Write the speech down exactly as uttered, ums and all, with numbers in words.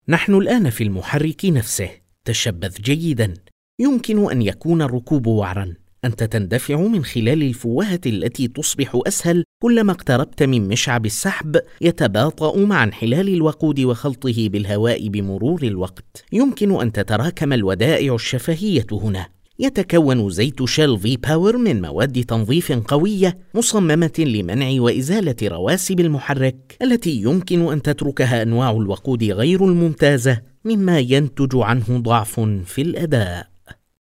نحن الآن في المحرك نفسه. تشبث جيدا. يمكن أن يكون الركوب وعرا. أنت تندفع من خلال الفوهة التي تصبح أسهل كلما اقتربت من مشعب السحب، يتباطأ مع انحلال الوقود وخلطه بالهواء بمرور الوقت. يمكن أن تتراكم الودائع الشفهية هنا. يتكون زيت شيل في باور من مواد تنظيف قوية مصممة لمنع وإزالة رواسب المحرك التي يمكن أن تتركها أنواع الوقود غير الممتازة، مما ينتج عنه ضعف في الأداء.